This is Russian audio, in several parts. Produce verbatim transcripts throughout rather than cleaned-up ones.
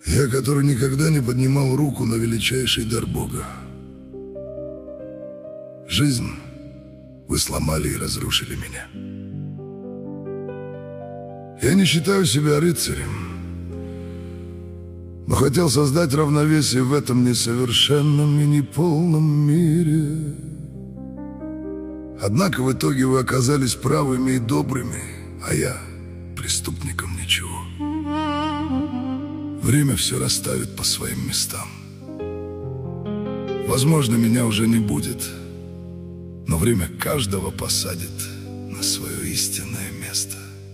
Я, который никогда не поднимал руку на величайший дар Бога. Жизнь вы сломали и разрушили меня. Я не считаю себя рыцарем, но хотел создать равновесие в этом несовершенном и неполном мире. Однако в итоге вы оказались правыми и добрыми, а я преступником ничего. Время все расставит по своим местам. Возможно, меня уже не будет, но время каждого посадит на свое истинное место.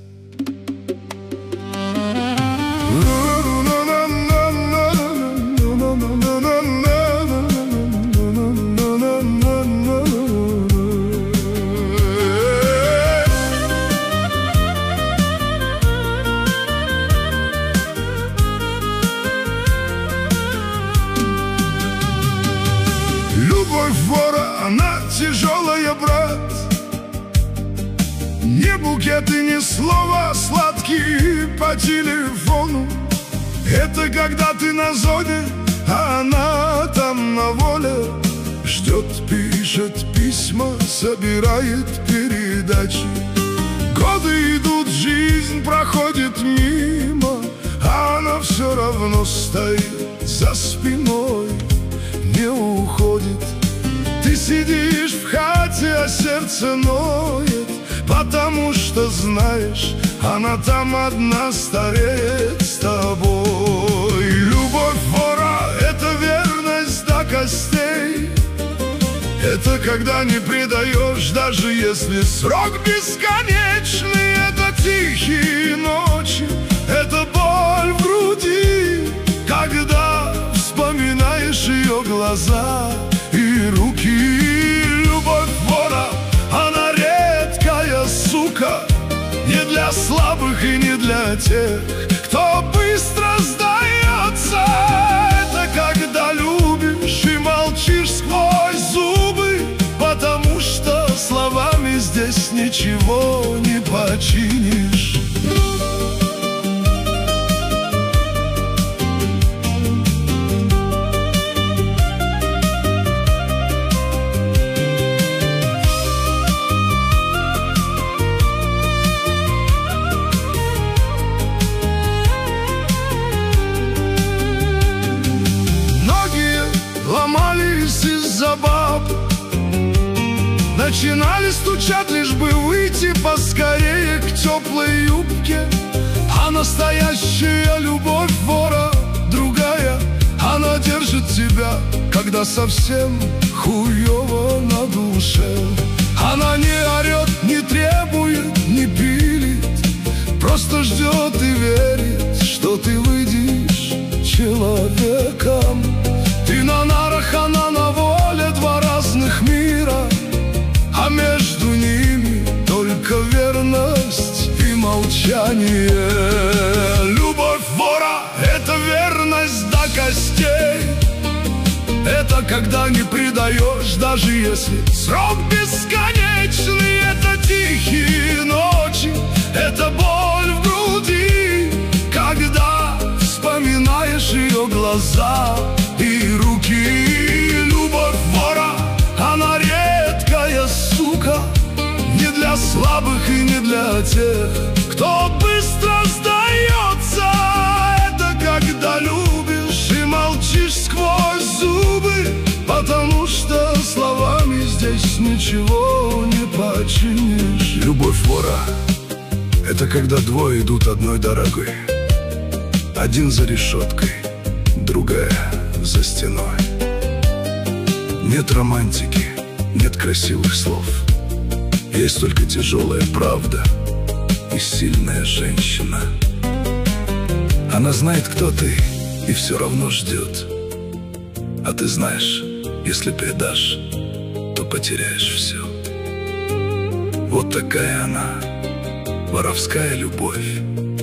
Любовь вора, она тяжелая, брат. Не букет и не слова сладкие по телефону. Это когда ты на зоне, а она там на воле. Ждет, пишет письма, собирает передачи. Годы идут, жизнь проходит мимо, а она все равно стоит за спиной, не уходит. Ты сидишь в хате, а сердце ноет, потому что знаешь, она там одна стареет с тобой. Любовь вора — это верность до костей. Это когда не предаешь, даже если срок бесконечный. Это тихие ночи, это боль в груди, когда вспоминаешь ее глаза и руки. Любовь вора, она редкая сука, не для слабых и не для тех, кто быстро сдается. Это когда любишь и молчишь сквозь зубы, потому что словами здесь ничего не починишь. Ломались из-за баб, начинали стучать, лишь бы выйти поскорее к теплой юбке. А настоящая любовь вора другая, она держит тебя, когда совсем хуёво на душе. Она не орет, не требует, не пилит, просто ждет и верит, что ты выйдешь человеком. Ты на нарах, она на воле, два разных мира, а между ними только верность и молчание. Любовь вора — это верность до костей. Это когда не предаешь, даже если срок бесконечный. Это тихие ночи, это боль в груди, когда вспоминаешь ее глаза и руки. Любовь вора, она редкая сука, не для слабых и не для тех, кто быстро сдается. Это когда любишь и молчишь сквозь зубы, потому что словами здесь ничего не починишь. Любовь вора — это когда двое идут одной дорогой, один за решеткой, другая за стеной. Нет романтики, нет красивых слов, есть только тяжелая правда и сильная женщина. Она знает, кто ты, и все равно ждет. А ты знаешь, если предашь, то потеряешь все. Вот такая она, воровская любовь,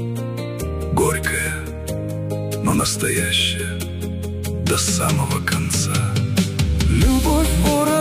горькая, но настоящая до самого конца. Любовь вора